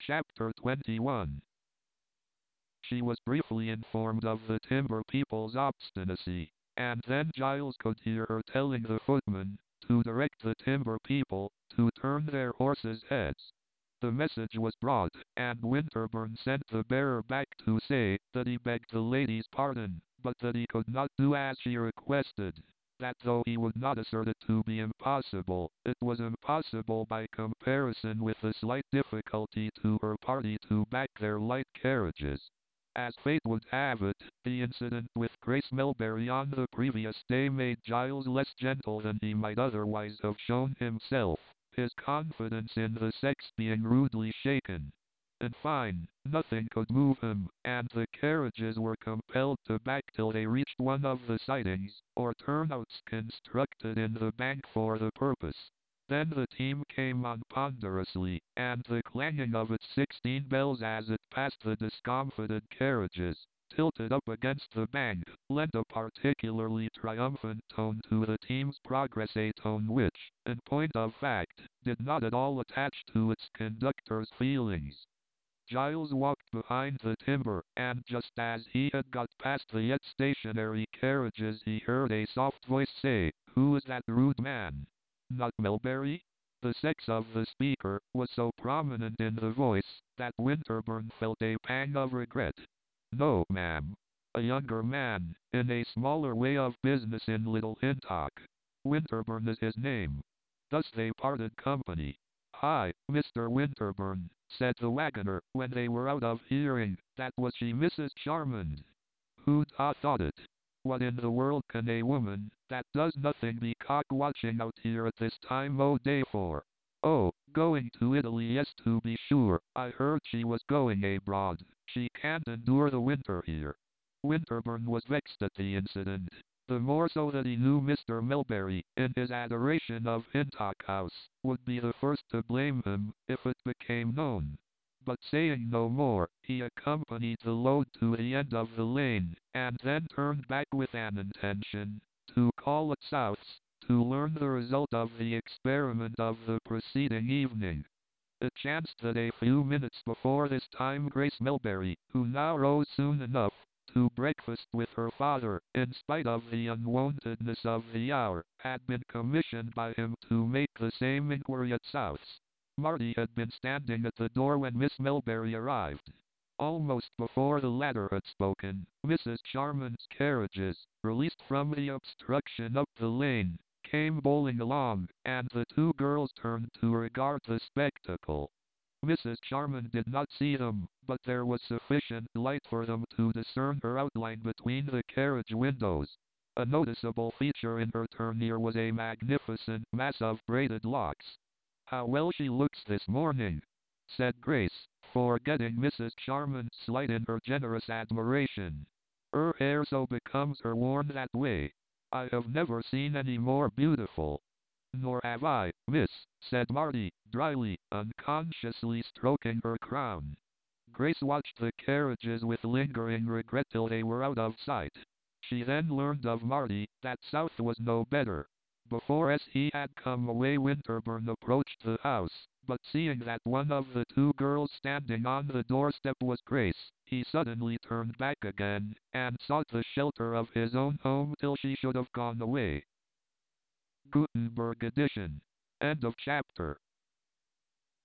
Chapter 21. She was briefly informed of the timber people's obstinacy, and then Giles could hear her telling the footman to direct the timber people to turn their horses' heads. The message was brought, and Winterbourne sent the bearer back to say that he begged the lady's pardon, but that he could not do as she requested. That though he would not assert it to be impossible, it was impossible by comparison with the slight difficulty to her party to back their light carriages. As fate would have it, the incident with Grace Melbury on the previous day made Giles less gentle than he might otherwise have shown himself, his confidence in the sex being rudely shaken. In fine, nothing could move him, and the carriages were compelled to back till they reached one of the sidings, or turnouts constructed in the bank for the purpose. Then the team came on ponderously, and the clanging of its 16 bells as it passed the discomfited carriages, tilted up against the bank, lent a particularly triumphant tone to the team's progress, a tone which, in point of fact, did not at all attach to its conductor's feelings. Giles walked behind the timber, and just as he had got past the yet stationary carriages he heard a soft voice say, "Who is that rude man? Not Melbury?" The sex of the speaker was so prominent in the voice, that Winterbourne felt a pang of regret. "No, ma'am. A younger man, in a smaller way of business in Little Hintock. Winterbourne is his name." Thus they parted company. "Hi, Mr. Winterbourne," said the wagoner, when they were out of hearing, "that was she, Mrs. Charmond. Who'd ha' thought it? What in the world can a woman, that does nothing, be cock-watching out here at this time o' day for?" "Oh, going to Italy, yes, to be sure. I heard she was going abroad. She can't endure the winter here." Winterbourne was vexed at the incident, the more so that he knew Mr. Melbury, in his adoration of Hintock House, would be the first to blame him, if it became known. But saying no more, he accompanied the load to the end of the lane, and then turned back with an intention to call at South's, to learn the result of the experiment of the preceding evening. It chanced that a few minutes before this time Grace Melbury, who now rose soon enough to breakfast with her father, in spite of the unwontedness of the hour, had been commissioned by him to make the same inquiry at South's. Marty had been standing at the door when Miss Melbury arrived. Almost before the latter had spoken, Mrs. Charmond's carriages, released from the obstruction up the lane, came bowling along, and the two girls turned to regard the spectacle. Mrs. Charmond did not see them, but there was sufficient light for them to discern her outline between the carriage windows. A noticeable feature in her tournure was a magnificent mass of braided locks. "How well she looks this morning," said Grace, forgetting Mrs. Charmond's slight in her generous admiration. "Her hair so becomes her worn that way. I have never seen any more beautiful." "Nor have I, miss," said Marty, dryly, unconsciously stroking her crown. Grace watched the carriages with lingering regret till they were out of sight. She then learned of Marty that South was no better. Before as he had come away Winterbourne approached the house, but seeing that one of the two girls standing on the doorstep was Grace, he suddenly turned back again, and sought the shelter of his own home till she should have gone away. Gutenberg edition. End of chapter.